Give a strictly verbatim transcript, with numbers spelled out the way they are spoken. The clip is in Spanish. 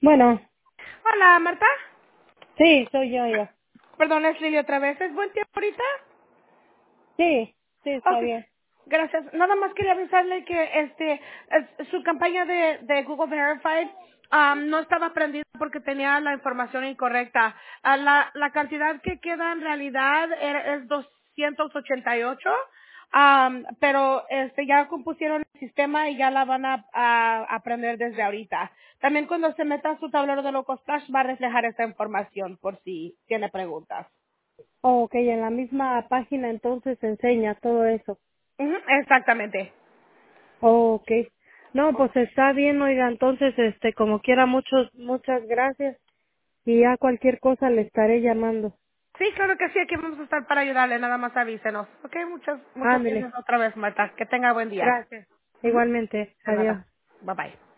Bueno, Hola, Marta. sí, soy yo ya. Perdón, es Lili otra vez. ¿Es buen tiempo ahorita? Sí, sí, está Ok, bien. gracias. Nada más quería avisarle que este es- su campaña de, de Google Verified um, no estaba prendida porque tenía la información incorrecta. Ah, la, la cantidad que queda en realidad era- es doscientos ochenta y ocho, um, pero este ya compusieron el sistema y ya la van a, a aprender desde ahorita. También cuando se meta a su tablero de locos Flash va a reflejar esa información por si tiene preguntas. Oh, ok, en la misma página entonces enseña todo eso. Ujú, exactamente. Oh, ok. No, pues está bien, oiga, entonces, este, como quiera, muchos, muchas gracias. Y ya cualquier cosa le estaré llamando. Sí, claro que sí, aquí vamos a estar para ayudarle, nada más avísenos. Ok, muchas, muchas Ándele. gracias otra vez, Marta. Que tenga buen día. Gracias. Ujú. Igualmente. De Adiós. nada. Bye bye.